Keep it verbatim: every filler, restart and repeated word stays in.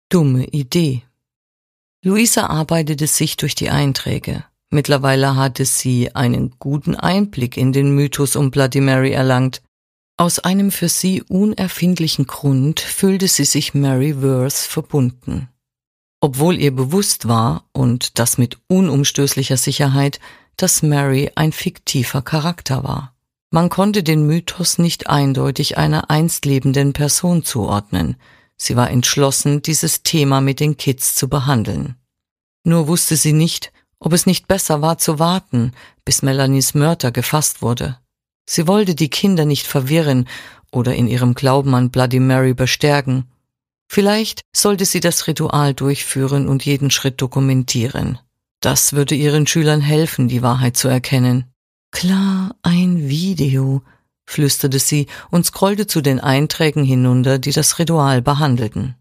Dumme Idee. Luisa arbeitete sich durch die Einträge. Mittlerweile hatte sie einen guten Einblick in den Mythos um Bloody Mary erlangt. Aus einem für sie unerfindlichen Grund fühlte sie sich Mary Worth verbunden. Obwohl ihr bewusst war, und das mit unumstößlicher Sicherheit, dass Mary ein fiktiver Charakter war. Man konnte den Mythos nicht eindeutig einer einst lebenden Person zuordnen. Sie war entschlossen, dieses Thema mit den Kids zu behandeln. Nur wusste sie nicht, ob es nicht besser war zu warten, bis Melanies Mörder gefasst wurde. Sie wollte die Kinder nicht verwirren oder in ihrem Glauben an Bloody Mary bestärken. Vielleicht sollte sie das Ritual durchführen und jeden Schritt dokumentieren. Das würde ihren Schülern helfen, die Wahrheit zu erkennen. »Klar, ein Video«, flüsterte sie und scrollte zu den Einträgen hinunter, die das Ritual behandelten.